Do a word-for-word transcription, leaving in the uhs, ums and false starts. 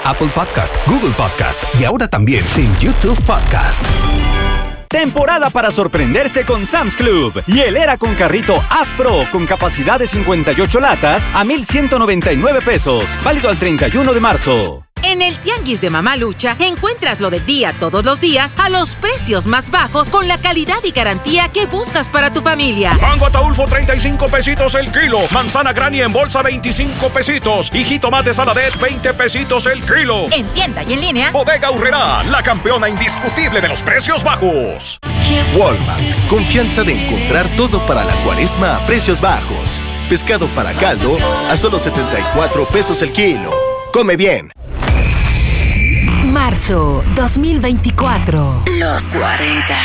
Apple Podcast, Google Podcast y ahora también en YouTube Podcast. Temporada para sorprenderse con Sam's Club. Hielera con carrito AFPRO con capacidad de cincuenta y ocho latas a mil ciento noventa y nueve pesos. Válido al treinta y uno de marzo. En el Tianguis de Mamá Lucha encuentras lo del día todos los días a los precios más bajos con la calidad y garantía que buscas para tu familia. Mango Ataulfo treinta y cinco pesitos el kilo. Manzana Granny en bolsa veinticinco pesitos. Y jitomate Saladet veinte pesitos el kilo. En tienda y en línea. Bodega Aurrerá, la campeona indiscutible de los precios bajos. Walmart, confianza de encontrar todo para la cuaresma a precios bajos. Pescado para caldo a solo setenta y cuatro pesos el kilo. Come bien. Marzo dos mil veinticuatro. Los cuarenta.